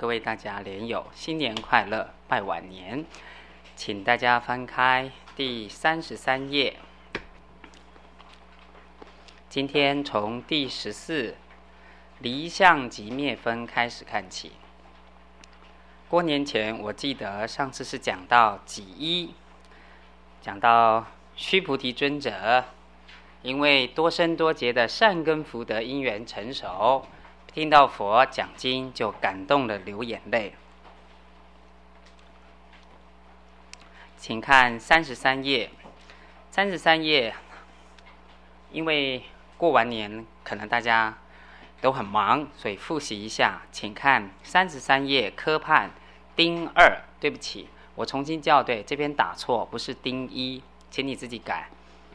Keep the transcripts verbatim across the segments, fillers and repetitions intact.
各位大家莲友，新年快乐，拜晚年。请大家翻开第三十三页。今天从第十四离相即灭分开始看起。过年前，我记得上次是讲到己一，讲到须菩提尊者，因为多生多劫的善根福德因缘成熟，听到佛讲经就感动了，流眼泪。请看三十三页，三十三页，因为过完年可能大家都很忙，所以复习一下。请看三十三页科判丁二，对不起，我重新校对，这边打错，不是丁一，请你自己改。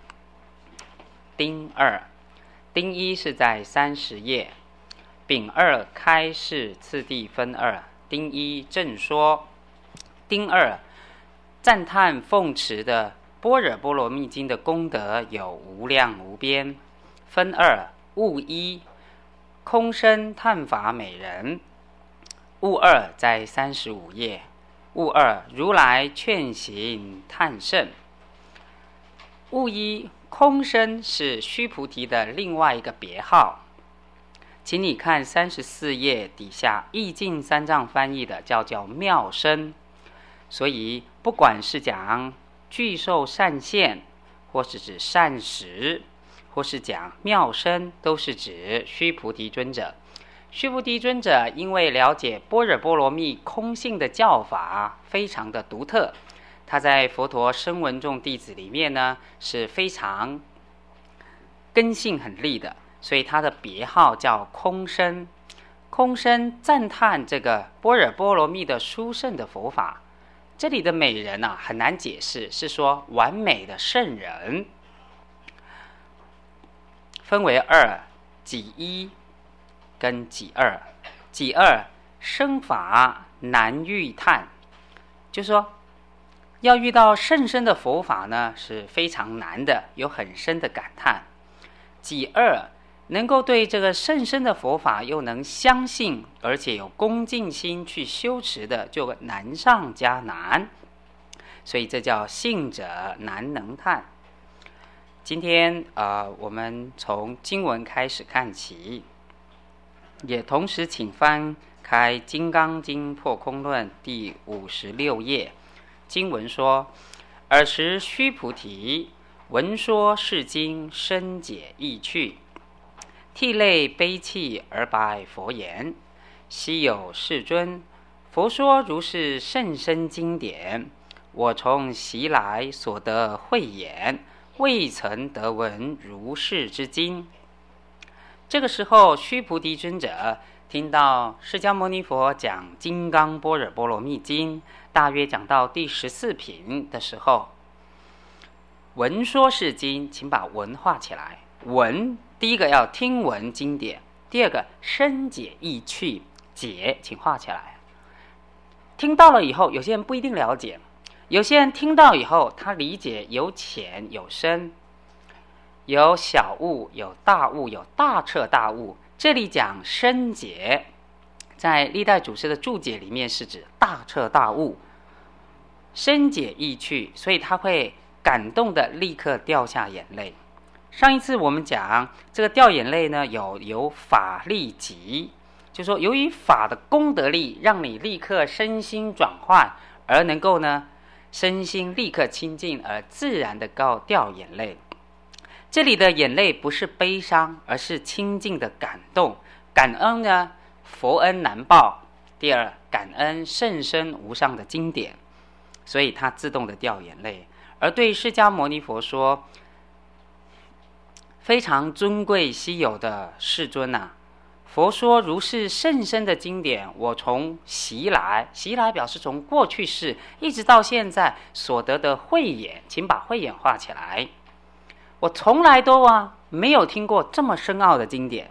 丁二，丁一是在三十页。丙二开示次第分二，丁一正说，丁二赞叹奉持的般若波罗蜜经的功德有无量无边。分二，物一空身叹法美人，物二在三十五页。物二如来劝行叹甚。物一空身是须菩提的另外一个别号。请你看三十四页底下义净三藏翻译的叫叫妙身，所以不管是讲具受善现，或是指善识，或是讲妙身，都是指须菩提尊者。须菩提尊者因为了解般若波罗蜜空性的教法非常的独特，他在佛陀声闻众弟子里面呢是非常根性很利的，所以他的别号叫空身。空身赞叹这个般若波罗蜜的殊胜的佛法。这里的美人啊很难解释，是说完美的圣人。分为二，己一跟己二。己二生法难遇叹，就说要遇到甚深的佛法呢是非常难的，有很深的感叹。己二能够对这个甚深的佛法又能相信，而且有恭敬心去修持的，就难上加难，所以这叫信者难能叹。今天呃，我们从经文开始看起，也同时请翻开《金刚经破空论》第五十六页。经文说：尔时须菩提闻说是经，深解意趣，涕泪悲泣而白佛言：昔有世尊，佛说如是甚深经典，我从昔来所得慧眼，未曾得闻如是之经。这个时候，须菩提尊者听到释迦牟尼佛讲《金刚般若波罗蜜经》，大约讲到第十四品的时候，闻说是经，请把闻画起来。闻，第一个要听闻经典，第二个深解意趣，解请画起来。听到了以后，有些人不一定了解，有些人听到以后，他理解有浅有深，有小悟有大悟，有大彻大悟。这里讲深解，在历代祖师的注解里面是指大彻大悟，深解意趣，所以他会感动的立刻掉下眼泪。上一次我们讲这个掉眼泪呢，有由法力急，就说由于法的功德力让你立刻身心转换，而能够呢身心立刻清净，而自然的告掉眼泪。这里的眼泪不是悲伤，而是清净的感动。感恩呢佛恩难报，第二感恩甚深无上的经典，所以他自动的掉眼泪。而对释迦牟尼佛说，非常尊贵稀有的世尊啊，佛说如是甚深的经典，我从昔来，昔来表示从过去世一直到现在所得的慧眼，请把慧眼画起来。我从来都啊没有听过这么深奥的经典。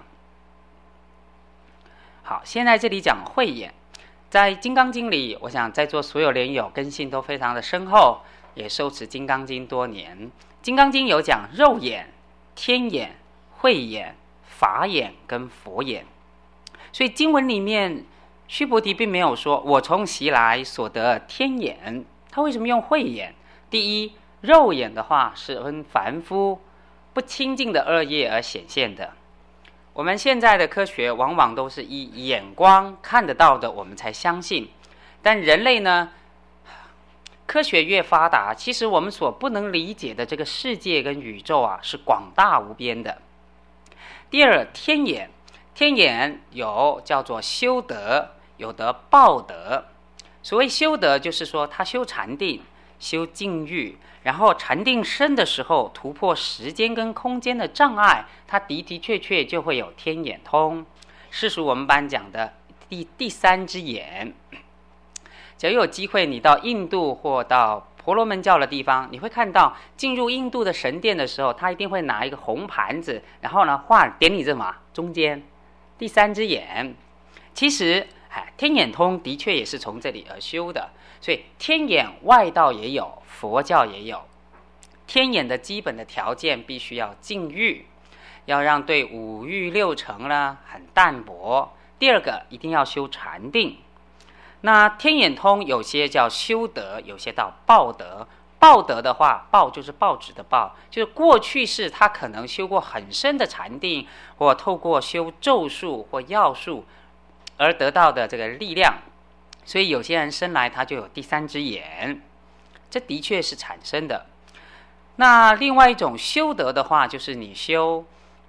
好，现在这里讲慧眼，在《金刚经》里，我想在座所有莲友根性都非常的深厚，也受持《金刚经》多年。《金刚经》有讲肉眼、天眼、慧眼、法眼跟佛眼，所以经文里面须菩提并没有说我从习来所得天眼，他为什么用慧眼？第一，肉眼的话是跟凡夫不清净的恶业而显现的。我们现在的科学往往都是以眼光看得到的我们才相信，但人类呢，科学越发达，其实我们所不能理解的这个世界跟宇宙啊是广大无边的。第二，天眼，天眼有叫做修德，有的报德。所谓修德，就是说他修禅定，修禁欲，然后禅定深的时候突破时间跟空间的障碍，他的的确确就会有天眼通，是属我们班讲的第第三只眼。假如有机会你到印度或到婆罗门教的地方，你会看到进入印度的神殿的时候，他一定会拿一个红盘子，然后呢画点你这嘛中间第三只眼。其实哎，天眼通的确也是从这里而修的，所以天眼外道也有，佛教也有。天眼的基本的条件必须要禁欲，要让对五欲六尘呢很淡薄。第二个一定要修禅定。那天眼通有些叫修德，有些叫报德。报德的话，报就是报纸的报，就是过去世他可能修过很深的禅定，或透过修咒术或药术而得到的这个力量，所以有些人生来他就有第三只眼，这的确是产生的。那另外一种修德的话，就是你修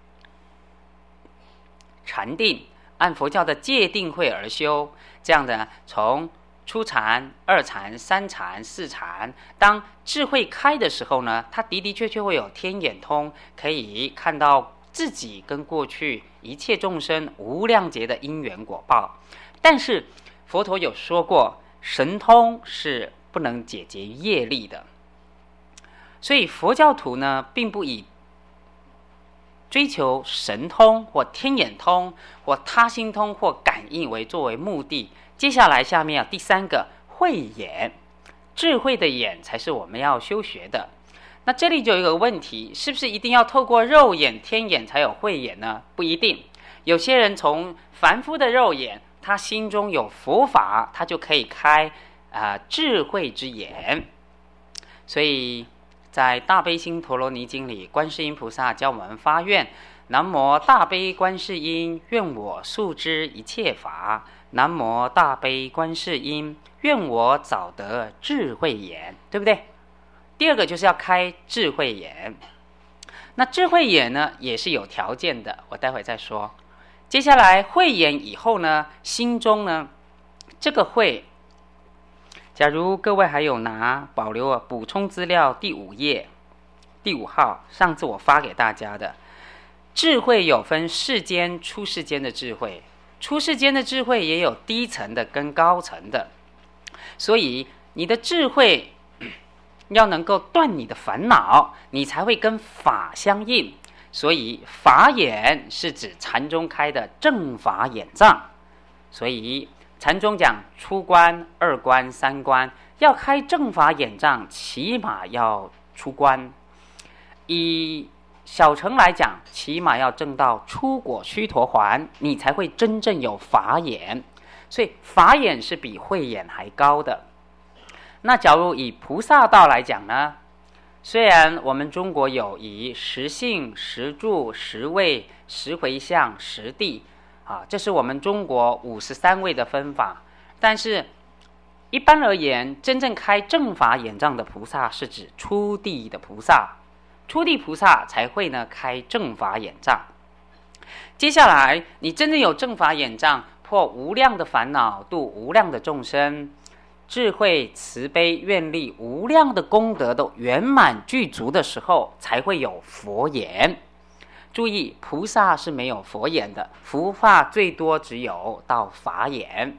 禅定，按佛教的戒定慧而修，这样的从初禅、二禅、三禅、四禅，当智慧开的时候呢，他的的确确会有天眼通，可以看到自己跟过去一切众生无量劫的因缘果报。但是佛陀有说过，神通是不能解决业力的，所以佛教徒呢，并不以追求神通或天眼通或他心通或感应为作为目的。接下来下面啊，第三个慧眼，智慧的眼才是我们要修学的。那这里就有一个问题，是不是一定要透过肉眼天眼才有慧眼呢？不一定，有些人从凡夫的肉眼，他心中有佛法，他就可以开啊、呃、智慧之眼。所以在大悲心陀罗尼经里，观世音菩萨教我们发愿：南无大悲观世音，愿我速知一切法。南无大悲观世音，愿我早得智慧眼，对不对？第二个就是要开智慧眼。那智慧眼呢，也是有条件的，我待会再说。接下来慧眼以后呢，心中呢，这个慧，假如各位还有拿保留啊补充资料第五页第五号，上次我发给大家的，智慧有分世间、出世间的智慧。出世间的智慧也有低层的跟高层的，所以你的智慧要能够断你的烦恼，你才会跟法相应。所以法眼是指禅宗开的正法眼障。所以禅宗讲初观、二观、三观，要开正法眼障，起码要出观。以小乘来讲，起码要证到出果须陀洹，你才会真正有法眼。所以法眼是比慧眼还高的。那假如以菩萨道来讲呢，虽然我们中国有以十性、十住、十位、十回向、十地啊，这是我们中国五十三位的分法，但是一般而言，真正开正法眼障的菩萨是指初地的菩萨。初地菩萨才会呢开正法眼障。接下来你真正有正法眼障，破无量的烦恼，度无量的众生，智慧、慈悲、愿力无量的功德都圆满具足的时候，才会有佛眼。注意，菩萨是没有佛眼的，菩萨最多只有到法眼。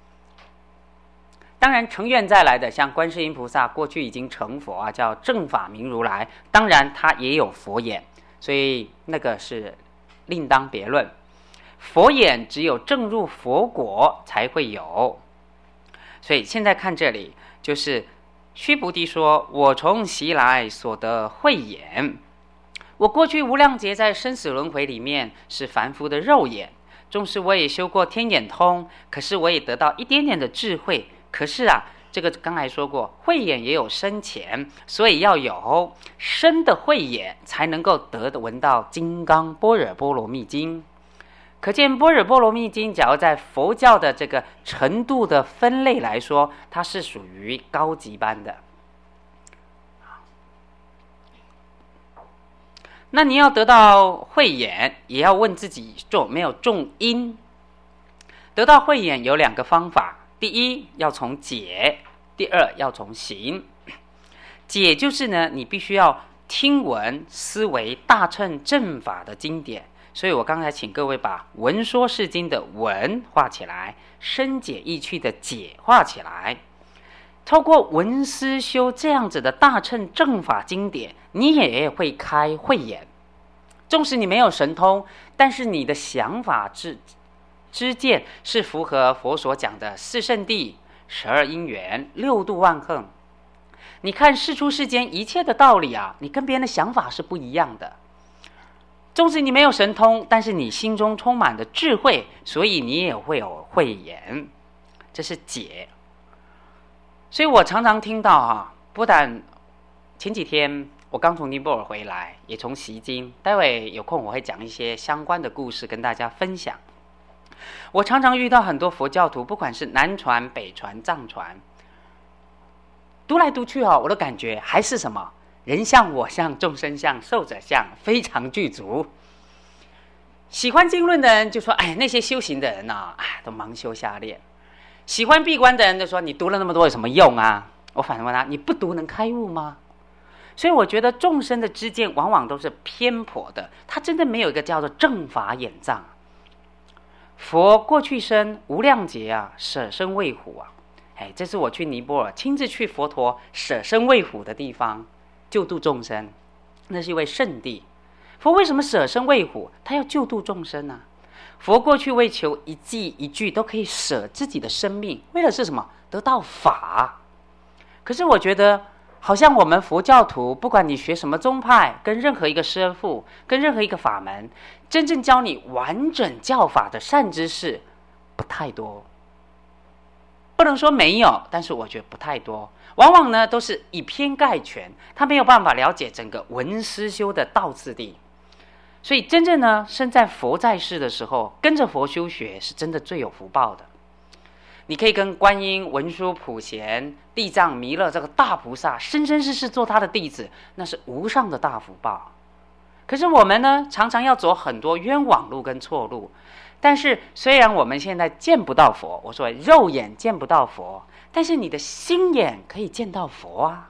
当然成愿再来的，像观世音菩萨过去已经成佛啊，叫正法明如来，当然他也有佛眼，所以那个是另当别论。佛眼只有证入佛果才会有。所以现在看这里，就是须菩提说，我从习来所得慧眼。我过去无量劫在生死轮回里面是凡夫的肉眼， 纵使我也修过天眼通，可是我也得到一点点的智慧。可是啊，这个刚才说过，慧眼也有深浅，所以要有深的慧眼，才能够得闻到《金刚般若波罗蜜经》。可见《般若波罗蜜经》，假如在佛教的这个程度的分类来说，它是属于高级班的。那你要得到慧眼，也要问自己有没有种因。得到慧眼有两个方法，第一要从解，第二要从行。解就是呢，你必须要听闻思维大乘正法的经典。所以我刚才请各位把闻说是经的闻画起来，深解意趣的解画起来。透过闻思修这样子的大乘正法经典，你也会开慧眼。纵使你没有神通，但是你的想法之知见是符合佛所讲的四圣谛、十二因缘、六度万行。你看世出世间一切的道理啊，你跟别人的想法是不一样的。纵使你没有神通，但是你心中充满的智慧，所以你也会有慧眼，这是解。所以我常常听到啊，不但前几天我刚从尼泊尔回来，也从习经，待会有空我会讲一些相关的故事跟大家分享。我常常遇到很多佛教徒，不管是南传、北传、藏传，读来读去哦，我的感觉还是什么？人相、我相、众生相、寿者相，非常具足。喜欢经论的人就说：“哎，那些修行的人啊，哎，都盲修瞎练。”喜欢闭关的人就说：“你读了那么多有什么用啊？”我反问他：“你不读能开悟吗？”所以我觉得众生的知见往往都是偏颇的，他真的没有一个叫做正法眼藏。佛过去生无量劫啊，舍身喂虎啊，哎，这是我去尼泊尔亲自去佛陀舍身喂虎的地方，救度众生，那是一位圣地。佛为什么舍身喂虎？他要救度众生啊。佛过去为求一记一句都可以舍自己的生命，为了是什么？得到法。可是我觉得好像我们佛教徒，不管你学什么宗派，跟任何一个师父，跟任何一个法门，真正教你完整教法的善知识不太多。不能说没有，但是我觉得不太多。往往呢都是以偏概全，他没有办法了解整个闻思修的道次第。所以真正呢身在佛在世的时候，跟着佛修学是真的最有福报的。你可以跟观音、文殊、普贤、地藏、弥勒这个大菩萨生生世世做他的弟子，那是无上的大福报。可是我们呢常常要走很多冤枉路跟错路。但是虽然我们现在见不到佛，我说肉眼见不到佛，但是你的心眼可以见到佛啊。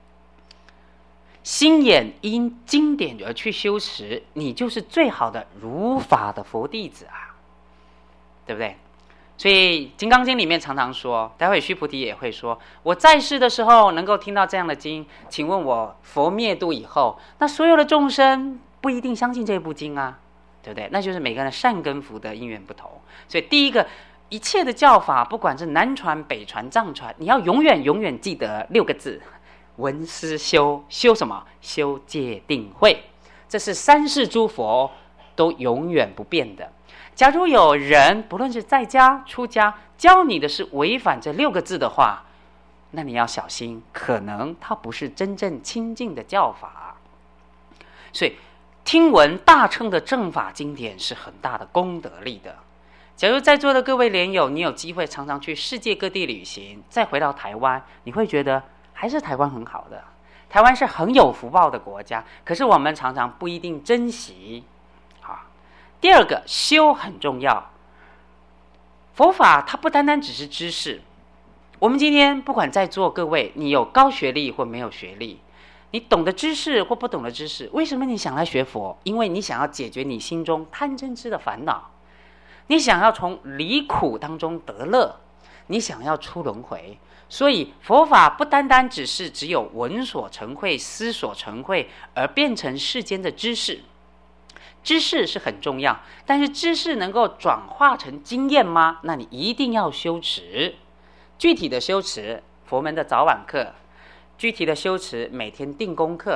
心眼因经典而去修持，你就是最好的如法的佛弟子啊，对不对？所以《金刚经》里面常常说，待会须菩提也会说，我在世的时候能够听到这样的经，请问我佛灭度以后，那所有的众生不一定相信这部经啊，对不对？那就是每个人的善根福德因缘不同。所以第一个，一切的教法，不管是南传、北传、藏传，你要永远永远记得六个字：闻思修。修什么？修戒定慧。这是三世诸佛都永远不变的。假如有人不论是在家出家，教你的是违反这六个字的话，那你要小心，可能它不是真正清净的教法。所以听闻大乘的正法经典是很大的功德力的。假如在座的各位莲友，你有机会常常去世界各地旅行，再回到台湾，你会觉得还是台湾很好的。台湾是很有福报的国家，可是我们常常不一定珍惜。第二个，修很重要。佛法它不单单只是知识。我们今天不管在座各位，你有高学历或没有学历，你懂得知识或不懂得知识，为什么你想来学佛？因为你想要解决你心中贪嗔痴的烦恼，你想要从离苦当中得乐，你想要出轮回。所以佛法不单单只是只有闻所成慧、思所成慧，而变成世间的知识。知识是很重要，但是知识能够转化成经验吗？那你一定要修持。具体的修持，佛门的早晚课；具体的修持，每天定功课；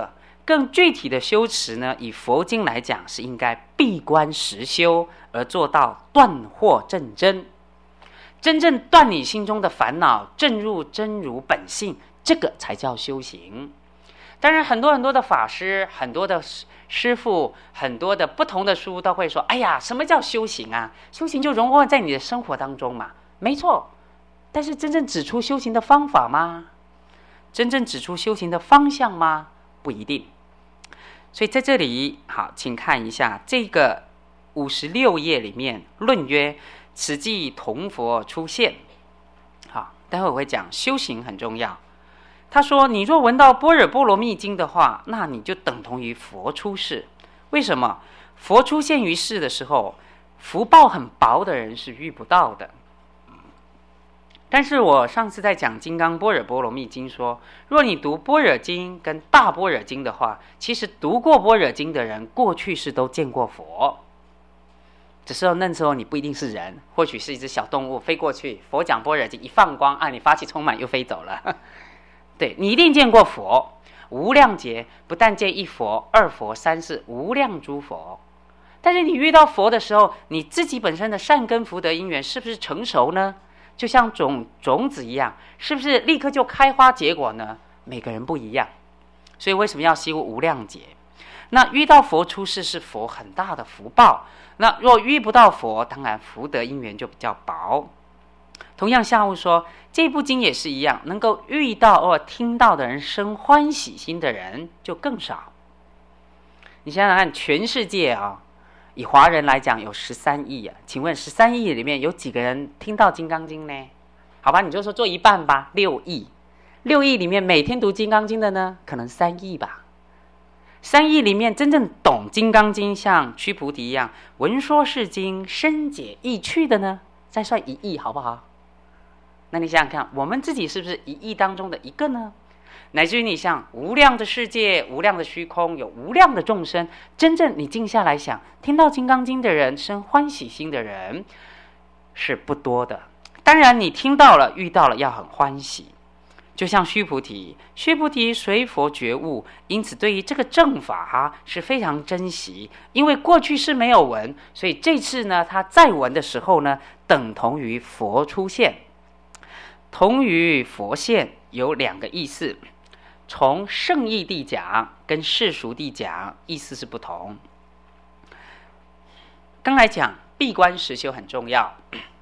更具体的修持呢，以佛经来讲，是应该闭关实修，而做到断惑正真，真正断你心中的烦恼，正入真如本性，这个才叫修行。当然，很多很多的法师，很多的师父，很多的不同的书都会说：“哎呀，什么叫修行啊？修行就融合在你的生活当中嘛。”没错，但是真正指出修行的方法吗？真正指出修行的方向吗？不一定。所以在这里，好，请看一下这个五十六页里面论曰：“此即同佛出现。”好，待会我会讲修行很重要。他说：“你若闻到般若波罗蜜经的话，那你就等同于佛出世。为什么？佛出现于世的时候，福报很薄的人是遇不到的。但是我上次在讲《金刚般若波罗蜜经》说，若你读般若经跟大般若经的话，其实读过般若经的人，过去是都见过佛。只是那时候你不一定是人，或许是一只小动物飞过去，佛讲般若经一放光，啊，你发起充满又飞走了。对，你一定见过佛，无量劫不但见一佛、二佛、三世无量诸佛。但是你遇到佛的时候，你自己本身的善根福德因缘是不是成熟呢？就像种种子一样，是不是立刻就开花结果呢？每个人不一样，所以为什么要修无量劫？那遇到佛出世是佛很大的福报，那若遇不到佛，当然福德因缘就比较薄。同样下悟说，这部经也是一样，能够遇到或听到的人生欢喜心的人就更少。你想想看，全世界啊，以华人来讲有十三亿啊，请问十三亿里面有几个人听到《金刚经》呢？好吧，你就说做一半吧，六亿。六亿里面每天读《金刚经》的呢，可能三亿吧。三亿里面真正懂《金刚经》，像须菩提一样闻说是经，深解意趣的呢，再算一亿，好不好？那你想想看，我们自己是不是一亿当中的一个呢？乃至于你像无量的世界、无量的虚空，有无量的众生，真正你静下来想，听到《金刚经》的人，生欢喜心的人是不多的。当然你听到了、遇到了，要很欢喜。就像须菩提，须菩提随佛觉悟，因此对于这个正法是非常珍惜。因为过去是没有闻，所以这次呢，他再闻的时候呢，等同于佛出现。同于佛现有两个意思，从圣义地讲跟世俗地讲意思是不同。刚才讲闭关实修很重要，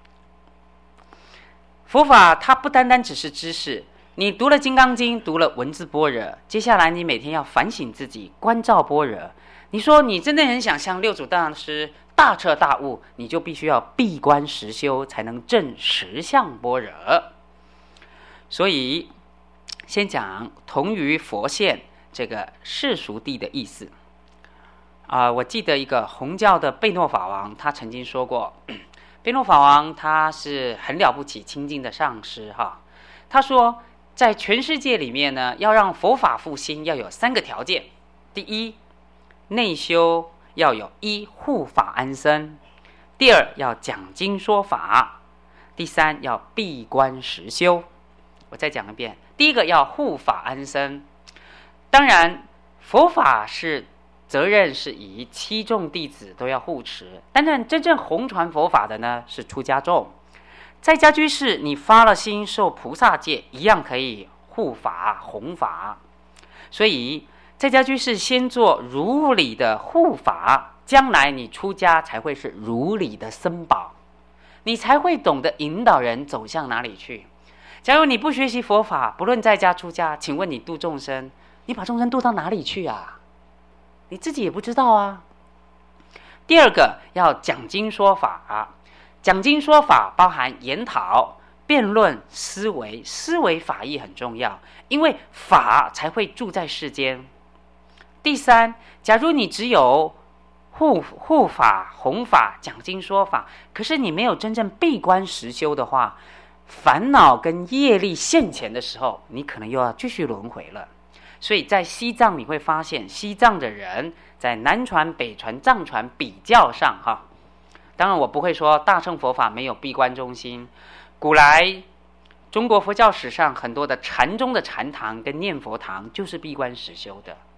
佛法它不单单只是知识，你读了《金刚经》，读了文字般若，接下来你每天要反省自己，关照般若。你说你真的很想像六祖大师大彻大悟，你就必须要闭关实修，才能证实相般若。所以先讲同于佛现这个世俗谛的意思啊、呃，我记得一个弘教的贝诺法王，他曾经说过，贝诺法王他是很了不起清净的上师哈。他说，在全世界里面呢，要让佛法复兴，要有三个条件：第一，内修要有一护法安身；第二，要讲经说法；第三，要闭关实修。我再讲一遍，第一个要护法安身。当然佛法是责任是以七众弟子都要护持，但是真正弘传佛法的呢是出家众。在家居士你发了心受菩萨戒，一样可以护法弘法。所以在家居士先做如理的护法，将来你出家才会是如理的僧宝，你才会懂得引导人走向哪里去。假如你不学习佛法，不论在家出家，请问你度众生，你把众生度到哪里去啊？你自己也不知道啊。第二个要讲经说法，讲经说法包含研讨、辩论、思维，思维法义很重要，因为法才会住在世间。第三，假如你只有护护法、弘法、讲经说法，可是你没有真正闭关实修的话，烦恼跟业力现前的时候，你可能又要继续轮回了。所以在西藏你会发现，西藏的人在南传、北传、藏传比较上哈，当然我不会说大乘佛法没有闭关中心。古来中国佛教史上很多的禅宗的禅堂跟念佛堂就是闭关实修的。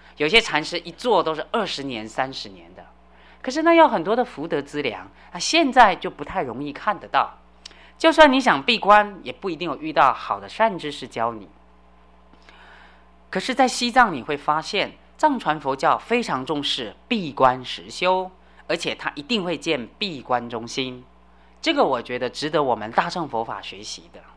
有些禅师一做都是二十年、三十年的。可是那要很多的福德资粮啊，现在就不太容易看得到。就算你想闭关，也不一定有遇到好的善知识教你。可是，在西藏你会发现，藏传佛教非常重视闭关实修，而且他一定会建闭关中心。这个我觉得值得我们大乘佛法学习的。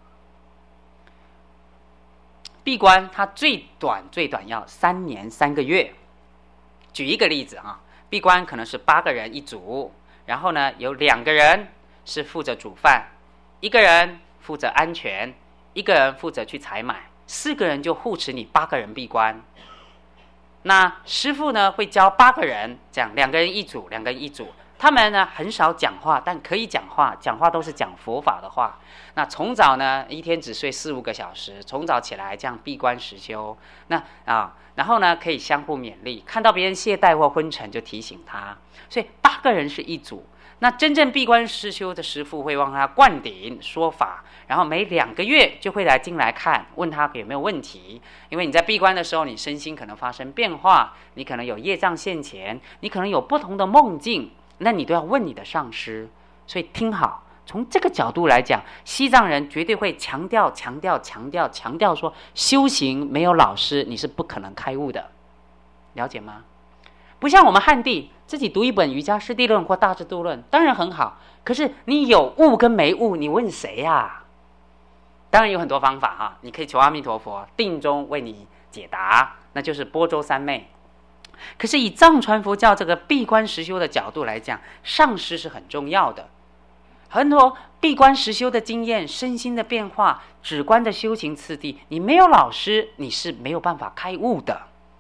闭关它最短最短要三年三个月。举一个例子啊，闭关可能是八个人一组，然后呢有两个人是负责煮饭，一个人负责安全，一个人负责去采买，四个人就护持你八个人闭关。那师父呢会教八个人，这样两个人一组，两个人一组。他们呢很少讲话，但可以讲话，讲话都是讲佛法的话。那从早呢一天只睡四五个小时，从早起来这样闭关实修。那啊，然后呢可以相互勉励，看到别人懈怠或昏沉就提醒他。所以八个人是一组。那真正闭关实修的师父会帮他灌顶说法，然后每两个月就会来进来看，问他有没有问题。因为你在闭关的时候，你身心可能发生变化，你可能有业障现前，你可能有不同的梦境，那你都要问你的上师。所以听好，从这个角度来讲，西藏人绝对会强调强调强调强调说，修行没有老师你是不可能开悟的，了解吗？不像我们汉地自己读一本瑜伽师地论或大智度论，当然很好，可是你有悟跟没悟，你问谁啊？当然有很多方法哈，你可以求阿弥陀佛定中为你解答，那就是波州三昧。可是以藏传佛教这个闭关实修的角度来讲，上师是很重要的。很多闭关实修的经验，身心的变化，止观的修行次第，你没有老师你是没有办法开悟的，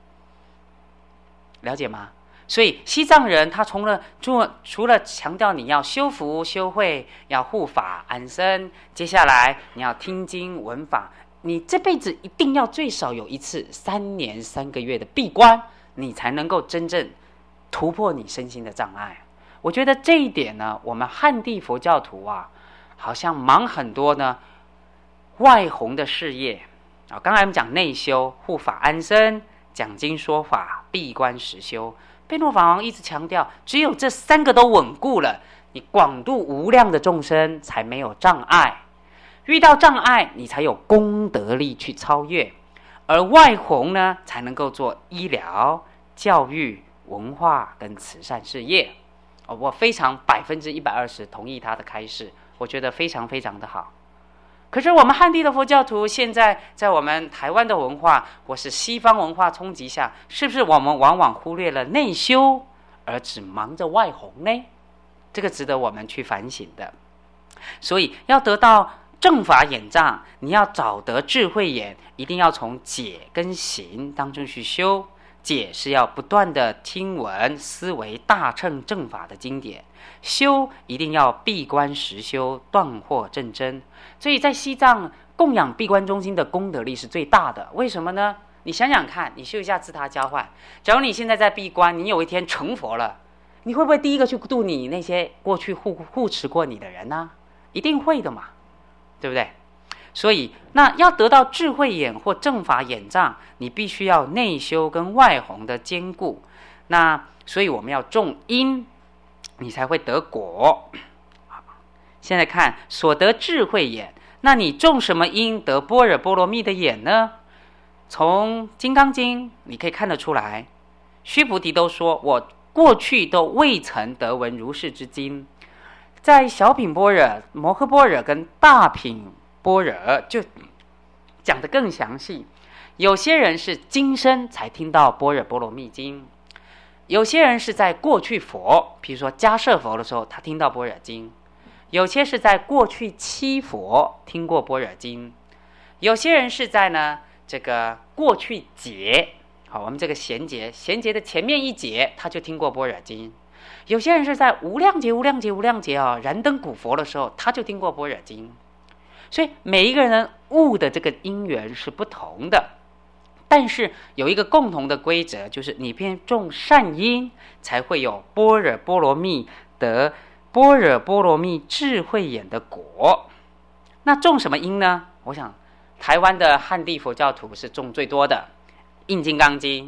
了解吗？所以西藏人他除了除了强调你要修福修慧，要护法安身，接下来你要听经闻法，你这辈子一定要最少有一次三年三个月的闭关，你才能够真正突破你身心的障碍。我觉得这一点呢，我们汉地佛教徒啊，好像忙很多呢外弘的事业啊。刚才我们讲内修、护法安身、讲经说法、闭关实修，贝诺法王一直强调，只有这三个都稳固了，你广度无量的众生才没有障碍。遇到障碍，你才有功德力去超越。而外弘呢，才能够做医疗、教育、文化跟慈善事业。哦，我非常百分之一百二十同意他的开示，我觉得非常非常的好。可是我们汉地的佛教徒，现在在我们台湾的文化或是西方文化冲击下，是不是我们往往忽略了内修，而只忙着外弘呢？这个值得我们去反省的。所以要得到正法眼障，你要找得智慧眼，一定要从解跟行当中去修。解是要不断的听闻思维大乘正法的经典，修一定要闭关实修，断惑正真。所以在西藏供养闭关中心的功德力是最大的。为什么呢？你想想看，你修一下自他交换，假如你现在在闭关，你有一天成佛了，你会不会第一个去度你那些过去护护持过你的人呢？一定会的嘛，对不对？所以那要得到智慧眼或正法眼障，你必须要内修跟外弘的兼顾。那所以我们要种因，你才会得果。现在看所得智慧眼，那你种什么因得般若波罗蜜的眼呢？从金刚经你可以看得出来，须菩提都说我过去都未曾得闻如是之经。在小品般若、摩诃般若跟大品般若就讲得更详细。有些人是今生才听到般若波罗蜜经，有些人是在过去佛，比如说迦摄佛的时候他听到般若经，有些是在过去七佛听过般若经，有些人是在呢这个过去劫，好，我们这个贤劫贤劫的前面一劫他就听过般若经，有些人是在无量劫无量劫无量劫啊燃灯古佛的时候他就听过般若经。所以每一个人悟的这个因缘是不同的，但是有一个共同的规则，就是你偏种善因，才会有般若波罗蜜得般若波罗蜜智慧眼的果。那种什么因呢？我想台湾的汉地佛教徒是种最多的，印金刚经、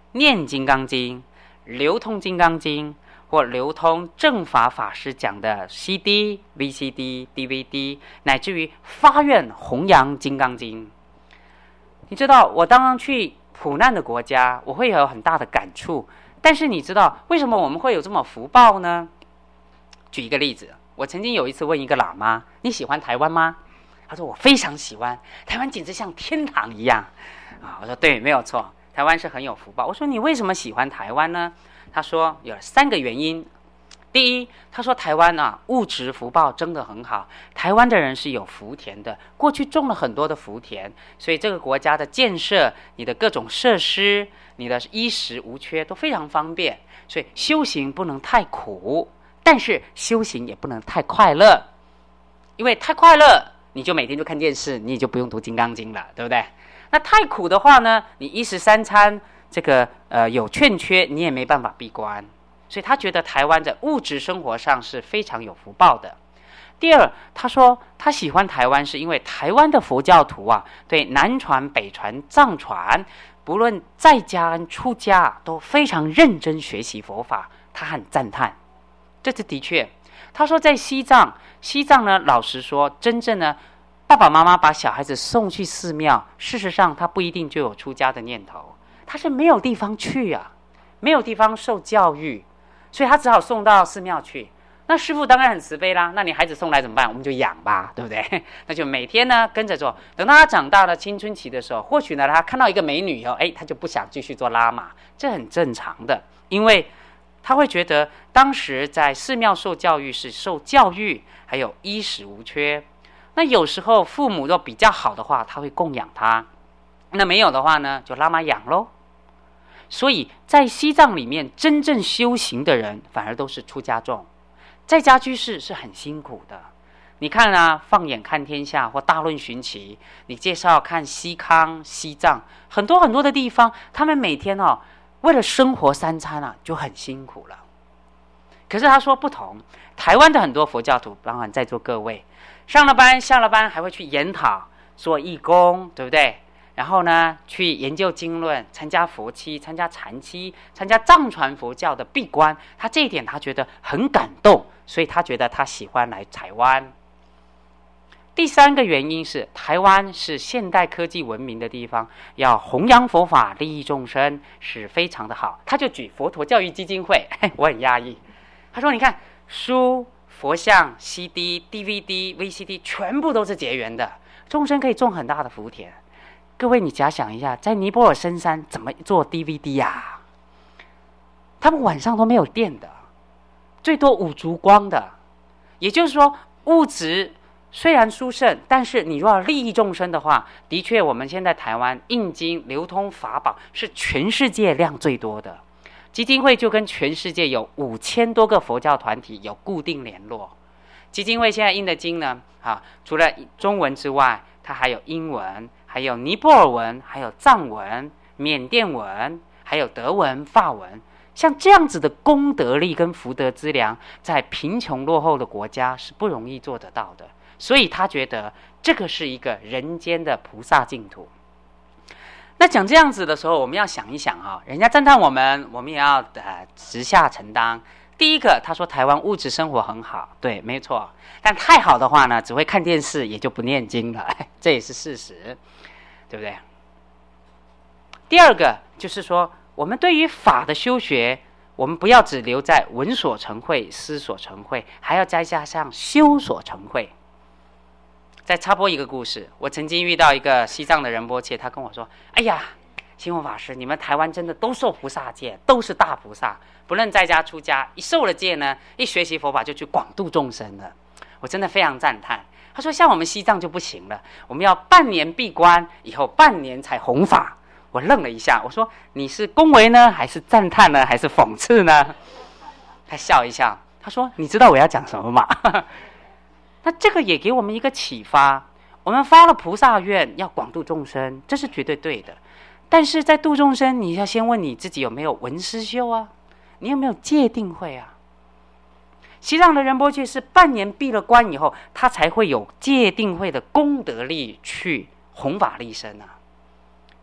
念金刚经、流通金刚经，或流通正法法师讲的 C D、V C D、D V D， 乃至于发愿弘扬金刚经。你知道，我当去苦难的国家，我会有很大的感触。但是你知道为什么我们会有这么福报呢？举一个例子，我曾经有一次问一个喇嘛：“你喜欢台湾吗？”他说：“我非常喜欢，台湾简直像天堂一样。”啊，我说：“对，没有错，台湾是很有福报。”我说：“你为什么喜欢台湾呢？”他说：“有三个原因。第一，他说台湾啊，物质福报真的很好，台湾的人是有福田的，过去种了很多的福田，所以这个国家的建设，你的各种设施，你的衣食无缺都非常方便，所以修行不能太苦，但是修行也不能太快乐，因为太快乐，你就每天就看电视，你也就不用读金刚经了，对不对？那太苦的话呢，你一食三餐这个呃有欠缺，你也没办法闭关。所以他觉得台湾在物质生活上是非常有福报的。第二，他说他喜欢台湾是因为台湾的佛教徒啊，对南传、北传、藏传，不论在家跟出家都非常认真学习佛法，他很赞叹。这是的确，他说在西藏，西藏呢，老实说，真正呢，爸爸妈妈把小孩子送去寺庙，事实上他不一定就有出家的念头，他是没有地方去啊，没有地方受教育。所以他只好送到寺庙去。那师父当然很慈悲啦，那你孩子送来怎么办？我们就养吧，对不对？那就每天呢跟着做。等到他长大了青春期的时候，或许呢他看到一个美女以后，哎，他就不想继续做喇嘛，这很正常的，因为他会觉得当时在寺庙受教育是受教育，还有衣食无缺。那有时候父母若比较好的话，他会供养他；那没有的话呢，就喇嘛养喽。所以在西藏里面，真正修行的人反而都是出家众，在家居士是很辛苦的。你看啊，放眼看天下或大论寻奇，你介绍看西康、西藏，很多很多的地方，他们每天哦，为了生活三餐啊，就很辛苦了。可是他说不同，台湾的很多佛教徒，包含在座各位，上了班下了班还会去研讨、做义工，对不对？然后呢，去研究经论，参加佛七，参加禅七，参加藏传佛教的闭关。他这一点他觉得很感动，所以他觉得他喜欢来台湾。第三个原因是，台湾是现代科技文明的地方，要弘扬佛法、利益众生是非常的好。他就举佛陀教育基金会，我很压抑。他说：“你看，书、佛像、C D、D V D、V C D 全部都是结缘的，众生可以种很大的福田。”各位，你假想一下，在尼泊尔深山怎么做 D V D 啊？他们晚上都没有电的，最多五烛光的。也就是说，物质虽然殊胜，但是你若要利益众生的话，的确，我们现在台湾印经流通法宝是全世界量最多的。基金会就跟全世界有五千多个佛教团体有固定联络。基金会现在印的经呢，啊，除了中文之外，它还有英文，还有尼泊尔文，还有藏文、缅甸文，还有德文、法文。像这样子的功德力跟福德资粮，在贫穷落后的国家是不容易做得到的。所以他觉得这个是一个人间的菩萨净土。那讲这样子的时候，我们要想一想啊，人家赞叹我们，我们也要呃直下承担。第一个，他说台湾物质生活很好，对，没错。但太好的话呢，只会看电视，也就不念经了，这也是事实，对不对？第二个就是说，我们对于法的修学，我们不要只留在闻所成慧、思所成慧，还要再加上修所成慧。再插播一个故事，我曾经遇到一个西藏的仁波切，他跟我说：“哎呀，清风法师，你们台湾真的都受菩萨戒，都是大菩萨，不论在家出家，一受了戒呢，一学习佛法就去广度众生了。”我真的非常赞叹。他说：“像我们西藏就不行了，我们要半年闭关，以后半年才弘法。”我愣了一下，我说：“你是恭维呢，还是赞叹呢，还是讽刺呢？”他笑一笑，他说：“你知道我要讲什么吗？”那这个也给我们一个启发，我们发了菩萨愿要广度众生，这是绝对对的。但是在度众生，你要先问你自己有没有闻思修啊，你有没有戒定慧啊？西藏的仁波切是半年闭了关以后，他才会有戒定慧的功德力去弘法利生啊。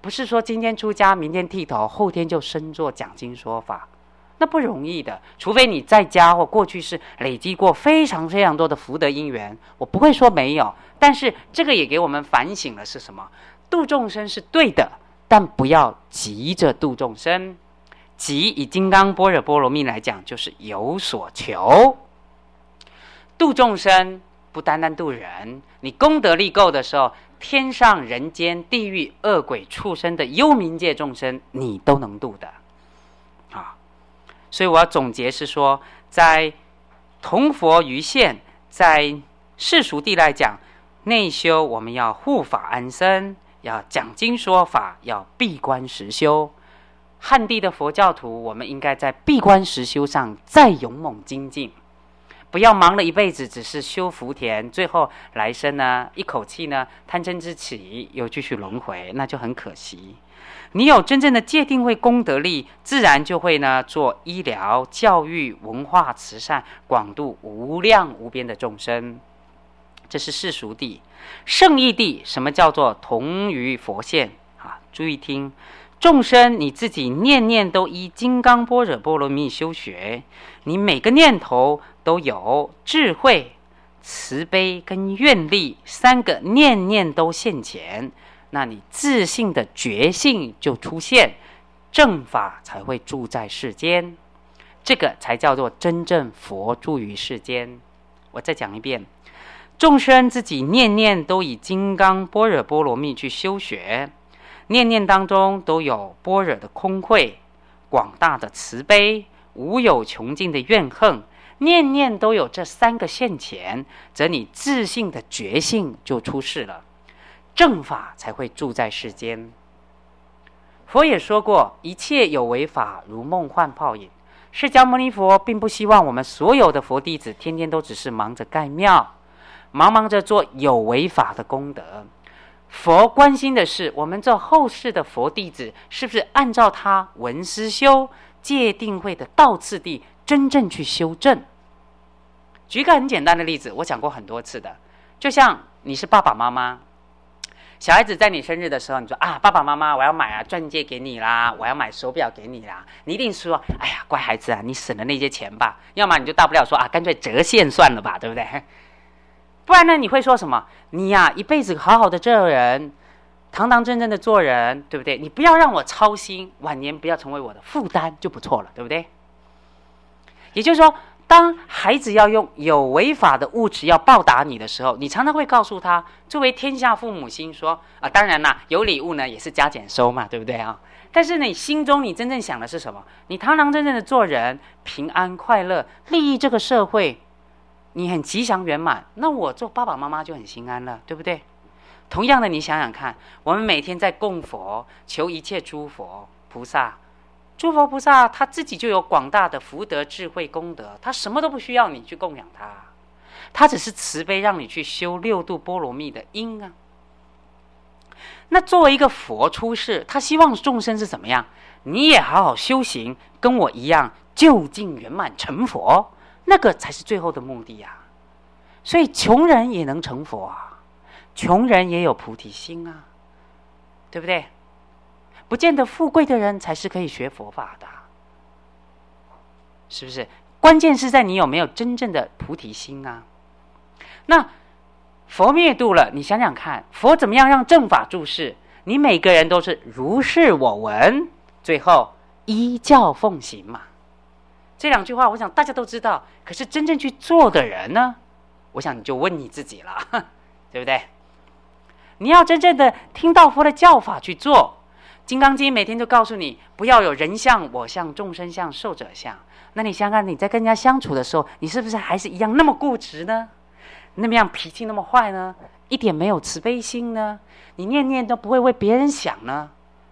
不是说今天出家，明天剃头，后天就升座讲经说法，那不容易的。除非你在家或过去是累积过非常非常多的福德因缘，我不会说没有，但是这个也给我们反省了是什么？度众生是对的，但不要急着度众生。急以金刚般若波罗蜜来讲，就是有所求。度众生不单单度人，你功德力够的时候，天上人间地狱恶鬼畜生的幽冥界众生你都能度的啊。所以我要总结是说，在同佛于现，在世俗地来讲，内修我们要护法安身，要讲经说法，要闭关实修。汉地的佛教徒，我们应该在闭关实修上再勇猛精进，不要忙了一辈子只是修福田，最后来生呢一口气呢贪嗔痴起，又继续轮回，那就很可惜。你有真正的戒定慧功德力，自然就会呢做医疗、教育、文化、慈善，广度无量无边的众生。这是世俗地。圣义地，什么叫做同于佛现啊？注意听，众生你自己念念都依金刚般若波罗蜜修学，你每个念头都有智慧、慈悲跟愿力三个念念都现前，那你自信的觉性就出现，正法才会住在世间，这个才叫做真正佛住于世间。我再讲一遍，众生自己念念都以金刚般若波罗蜜去修学，念念当中都有般若的空慧、广大的慈悲、无有穷尽的怨恨，念念都有这三个现前，则你自信的觉性就出世了，正法才会住在世间。佛也说过，一切有为法如梦幻泡影。释迦牟尼佛并不希望我们所有的佛弟子天天都只是忙着盖庙，忙忙着做有为法的功德。佛关心的是我们这后世的佛弟子是不是按照他闻思修戒定慧的道次第真正去修正。举一个很简单的例子，我讲过很多次的，就像你是爸爸妈妈，小孩子在你生日的时候，你说啊，爸爸妈妈，我要买啊钻戒给你啦，我要买手表给你啦，你一定说，哎呀，乖孩子啊，你省了那些钱吧，要么你就大不了说啊，干脆折现算了吧，对不对？不然呢，你会说什么？你呀、啊，一辈子好好的做人，堂堂正正的做人，对不对？你不要让我操心，晚年不要成为我的负担就不错了，对不对？也就是说，当孩子要用有为法的物质要报答你的时候，你常常会告诉他，作为天下父母心说啊，当然啦，有礼物呢也是加减收嘛，对不对啊？但是你心中你真正想的是什么？你堂堂正正的做人，平安快乐，利益这个社会，你很吉祥圆满，那我做爸爸妈妈就很心安了，对不对？同样的，你想想看，我们每天在供佛，求一切诸佛菩萨。诸佛菩萨他自己就有广大的福德智慧功德，他什么都不需要你去供养他，他只是慈悲让你去修六度波罗蜜的因啊。那作为一个佛出世，他希望众生是怎么样？你也好好修行，跟我一样究竟圆满成佛，那个才是最后的目的啊。所以穷人也能成佛啊，穷人也有菩提心啊，对不对？不见得富贵的人才是可以学佛法的，是不是？关键是在你有没有真正的菩提心啊。那佛灭度了，你想想看，佛怎么样让正法住世？你每个人都是如是我闻，最后依教奉行嘛。这两句话我想大家都知道，可是真正去做的人呢，我想你就问你自己了，对不对？你要真正的听到佛的教法去做。金刚经每天都告诉你，不要有人相、我相、众生相、寿者相。那你想想，你在跟人家相处的时候，你是不是还是一样那么固执呢？那么样脾气那么坏呢？一点没有慈悲心呢？你念念都不会为别人想呢？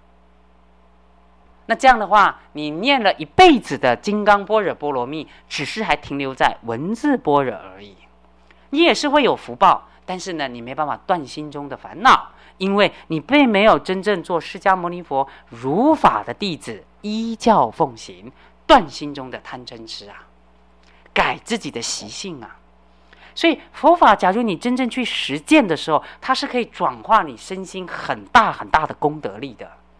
那这样的话，你念了一辈子的金刚般若波罗蜜，只是还停留在文字般若而已。你也是会有福报，但是呢，你没办法断心中的烦恼。因为你并没有真正做释迦牟尼佛如法的弟子，依教奉行，断心中的贪嗔痴啊，改自己的习性啊。所以佛法假如你真正去实践的时候，它是可以转化你身心很大很大的功德力的。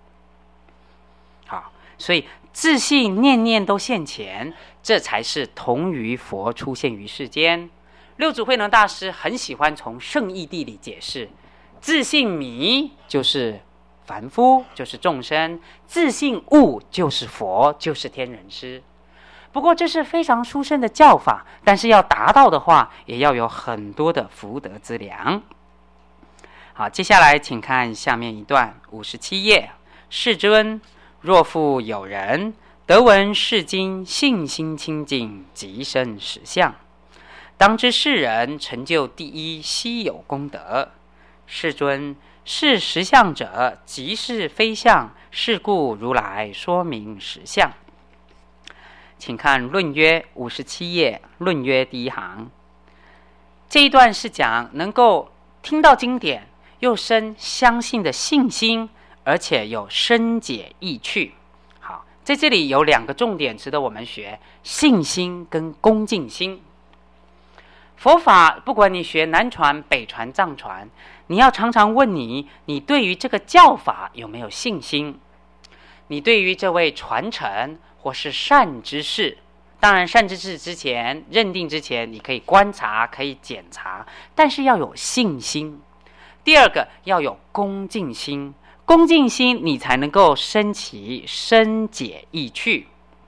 所以自信念念都现前，这才是同于佛出现于世间。六祖慧能大师很喜欢从圣义谛里解释，自信迷就是凡夫，就是众生；自信悟就是佛，就是天人师。不过这是非常殊胜的教法，但是要达到的话，也要有很多的福德资粮。好，接下来请看下面一段五十七页。世尊，若复有人得闻是经，信心清净，即生实相，当知世人成就第一稀有功德。世尊，是实相者，即是非相，是故如来说明实相。请看论约五十七页，论约第一行。这一段是讲能够听到经典，又生相信的信心，而且有深解意趣。好，在这里有两个重点值得我们学：信心跟恭敬心。佛法不管你学南传、北传、藏传，你要常常问你，你对于这个教法有没有信心？你对于这位传承或是善知识，当然善知识之前认定之前，你可以观察，可以检查，但是要有信心。第二个要有恭敬心，恭敬心你才能够升起深解意趣。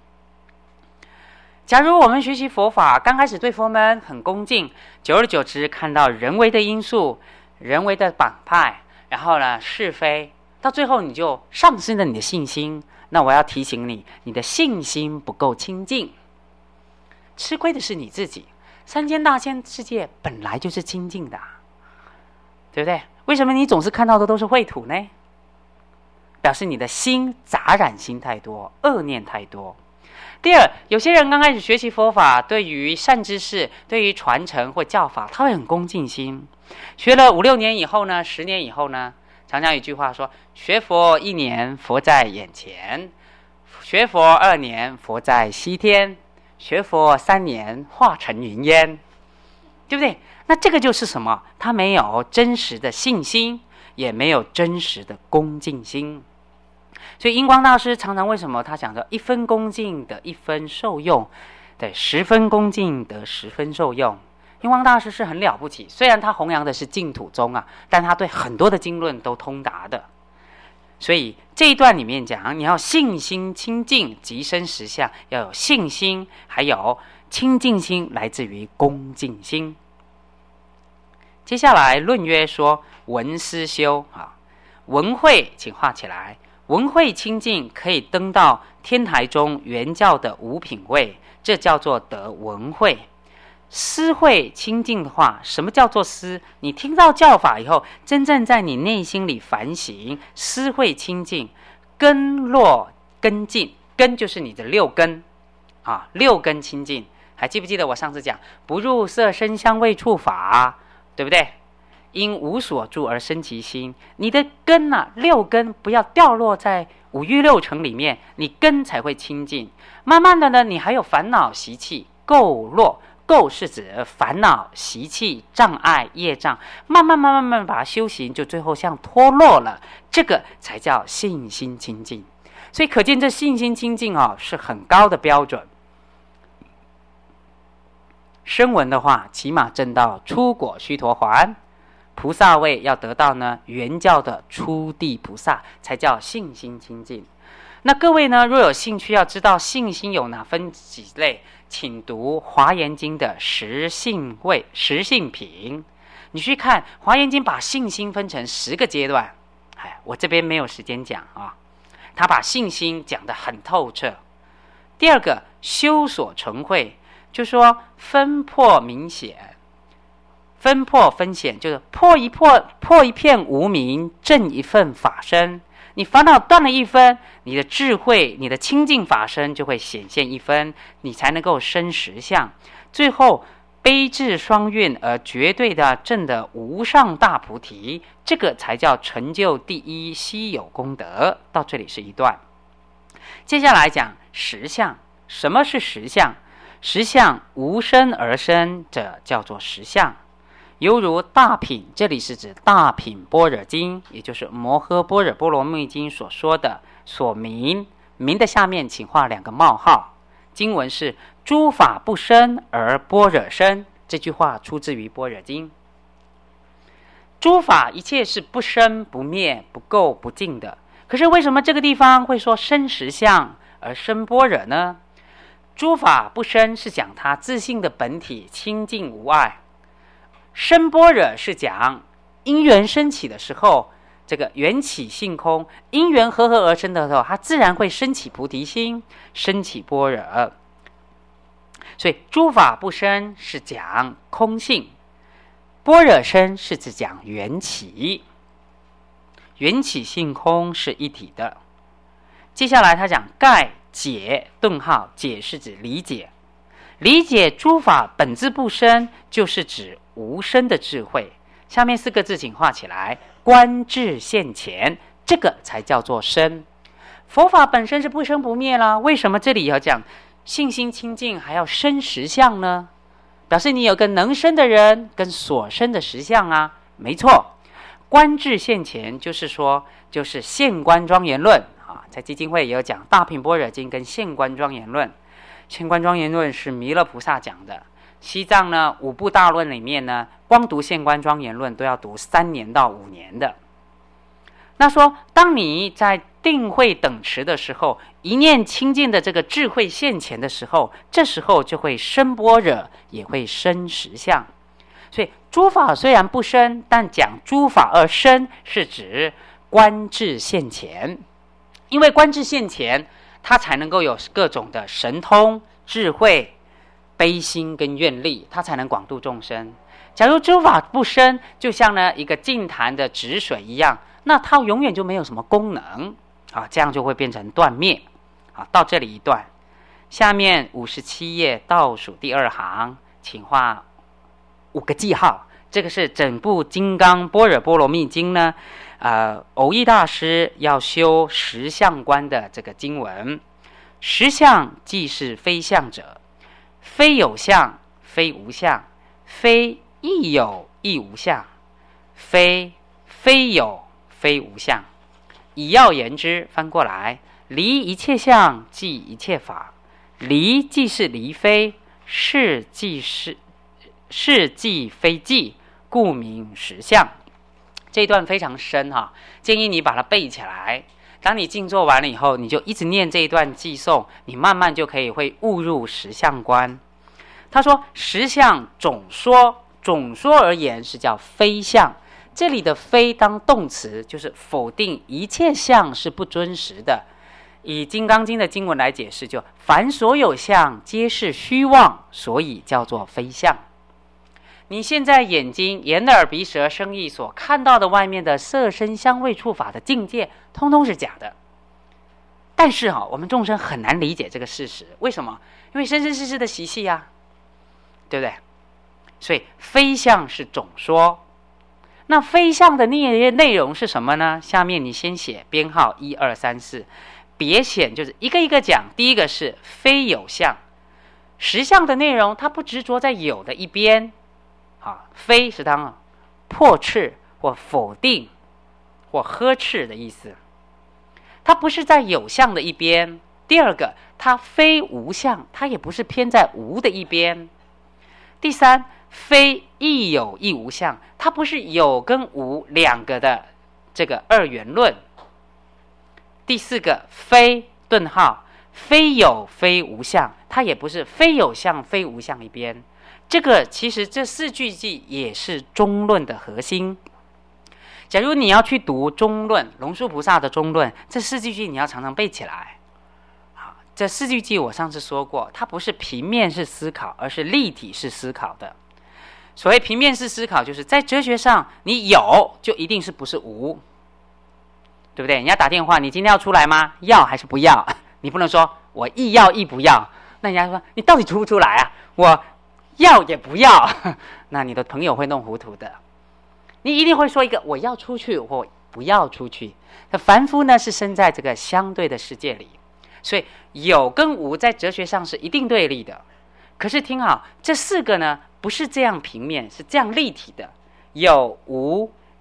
假如我们学习佛法，刚开始对佛门很恭敬，久而久之看到人为的因素、人为的党派，然后呢是非，到最后你就丧失了你的信心。那我要提醒你，你的信心不够清净，吃亏的是你自己。三千大千世界本来就是清净的，对不对？为什么你总是看到的都是秽土呢？表示你的心杂染心太多，恶念太多。第二，有些人刚开始学习佛法，对于善知识、对于传承或教法，他会很恭敬心。学了五六年以后呢，十年以后呢，常常有一句话说：学佛一年，佛在眼前；学佛二年，佛在西天；学佛三年，化成云烟，对不对？那这个就是什么？他没有真实的信心，也没有真实的恭敬心。所以印光大师常常为什么他讲的一分恭敬得一分受用，对，十分恭敬得十分受用。印光大师是很了不起，虽然他弘扬的是净土宗啊，但他对很多的经论都通达的。所以这一段里面讲，你要信心清净，即生实相，要有信心，还有清净心来自于恭敬心。接下来论约说闻思修啊，闻慧请画起来。闻慧清净可以登到天台中原教的五品位，这叫做得闻慧。思慧清净的话，什么叫做思？你听到教法以后，真正在你内心里反省，思慧清净，根落根净，根就是你的六根啊，六根清净。还记不记得我上次讲不入色声香味触法，对不对？因无所住而生其心，你的根啊，六根不要掉落在五欲六尘里面，你根才会清净。慢慢的呢，你还有烦恼习气垢落，垢是指烦恼习气障碍业障，慢慢慢慢慢慢把它修行，就最后像脱落了，这个才叫信心清净。所以可见这信心清净哦，是很高的标准。声闻的话，起码证到初果须陀洹。菩萨位要得到呢，原教的初地菩萨，才叫信心清净。那各位呢，若有兴趣要知道信心有哪分几类，请读《华严经》的十信位、十信品。你去看《华严经》，把信心分成十个阶段。哎，我这边没有时间讲啊，他把信心讲得很透彻。第二个，修所成慧，就说分破明显。分破分显，就是破一破破一片无明，正一份法身。你烦恼断了一分，你的智慧、你的清净法身就会显现一分，你才能够生实相。最后悲智双运而绝对的证的无上大菩提，这个才叫成就第一稀有功德。到这里是一段。接下来讲实相。什么是实相？实相无生而生者叫做实相。犹如大品，这里是指大品般若经，也就是摩诃般若波罗蜜经所说的所明名的下面请画两个冒号。经文是诸法不生而般若生，这句话出自于般若经。诸法一切是不生不灭不垢不净的，可是为什么这个地方会说生实相而生般若呢？诸法不生是讲它自性的本体清净无碍，生般若是讲因缘升起的时候，这个缘起性空，因缘合合而生的时候，它自然会升起菩提心，升起般若。所以诸法不生是讲空性，般若生是指讲缘起，缘起性空是一体的。接下来他讲盖解顿号，解是指理解，理解诸法本自不生，就是指无生的智慧。下面四个字请画起来，观智现前，这个才叫做生。佛法本身是不生不灭啦，为什么这里要讲信心清净还要生实相呢？表示你有个能生的人跟所生的实相啊。没错，观智现前就是说就是现观庄严论啊，在基金会也有讲大品般若经跟现观庄严论。现观庄严论是弥勒菩萨讲的，西藏呢五部大论里面呢，光读现观庄严论都要读三年到五年的。那说当你在定慧等持的时候，一念清净的这个智慧现前的时候，这时候就会生般若，也会生实相。所以诸法虽然不生，但讲诸法而生是指观智现前，因为观智现前，它才能够有各种的神通智慧悲心跟愿力，它才能广度众生。假如诸法不生，就像呢一个净坛的止水一样，那它永远就没有什么功能啊，这样就会变成断灭。好，到这里一段，下面五十七页倒数第二行，请画五个记号。这个是整部《金刚般若波罗蜜经》呢，呃，藕益大师要修实相观的这个经文。实相即是非相者，非有相非无相，非亦有亦无相，非非有非无相。以要言之，翻过来，离一切相即一切法，离即是离非，是即是是即非即，故名实相。这一段非常深哈，建议你把它背起来。当你静坐完了以后，你就一直念这一段偈颂，你慢慢就可以会悟入实相观。他说实相总说，总说而言是叫非相，这里的非当动词，就是否定一切相是不真实的。以《金刚经》的经文来解释，就凡所有相皆是虚妄，所以叫做非相。你现在眼睛、眼耳鼻舌身意所看到的外面的色声香味触法的境界，通通是假的。但是哈、哦，我们众生很难理解这个事实，为什么？因为生生世世的习气啊，对不对？所以非相是总说。那非相的内内容是什么呢？下面你先写编号一二三四，别显就是一个一个讲。第一个是非有相，实相的内容它不执着在有的一边。啊，非是当破斥或否定或呵斥的意思，它不是在有相的一边。第二个，它非无相，它也不是偏在无的一边。第三，非亦有亦无相，它不是有跟无两个的这个二元论。第四个，非顿号，非有非无相，它也不是非有相非无相一边。这个其实这四句偈也是中论的核心。假如你要去读中论，龙树菩萨的中论，这四句偈你要常常背起来。好，这四句偈我上次说过，它不是平面式思考，而是立体式思考的。所谓平面式思考，就是在哲学上，你有就一定是不是无，对不对？人家打电话，你今天要出来吗？要还是不要？你不能说我亦要亦不要，那人家说你到底出不出来啊？我要也不要，那你的朋友会弄糊涂的。你一定会说一个我要出去或不要出去。那凡夫呢是生在这个相对的世界里，所以有跟无在哲学上是一定对立的。可是听好，这四个呢不是这样平面，是这样立体的。有无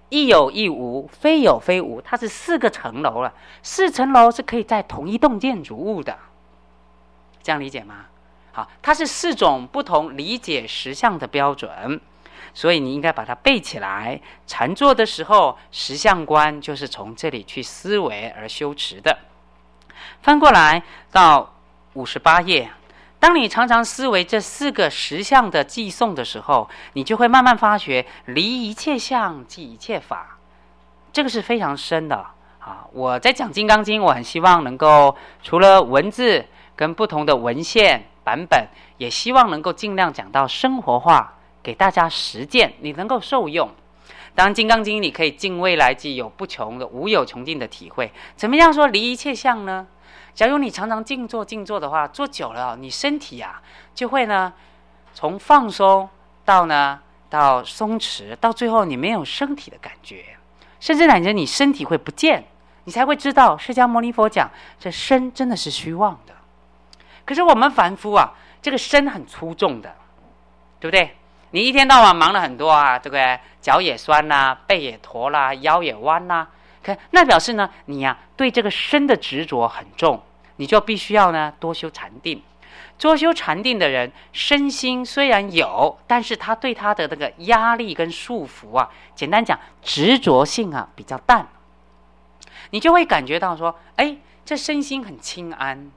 亦有亦无，非有非无，它是四个层楼了。四层楼是可以在同一栋建筑物的，这样理解吗？好，它是四种不同理解实相的标准，所以你应该把它背起来。禅坐的时候，实相观就是从这里去思维而修持的。翻过来到五十八页，当你常常思维这四个实相的寄送的时候，你就会慢慢发觉离一切相即一切法，这个是非常深的啊！我在讲《金刚经》，我很希望能够除了文字跟不同的文献版本，也希望能够尽量讲到生活化，给大家实践，你能够受用。当然，《金刚经》你可以尽未来际有不穷的无有穷尽的体会。怎么样说离一切相呢？假如你常常静坐静坐的话，坐久了，你身体啊就会呢从放松到呢到松弛，到最后你没有身体的感觉，甚至乃至你身体会不见，你才会知道释迦牟尼佛讲这身真的是虚妄的。可是我们凡夫啊，这个身很粗重的，对不对？你一天到晚忙了很多啊，对不对？脚也酸啦、啊，背也驼啦、啊，腰也弯啦、啊，可那表示呢，你呀、啊、对这个身的执着很重，你就必须要呢多修禅定。多修禅定的人，身心虽然有，但是他对他的那个压力跟束缚啊，简单讲，执着性啊比较淡，你就会感觉到说，哎，这身心很清安。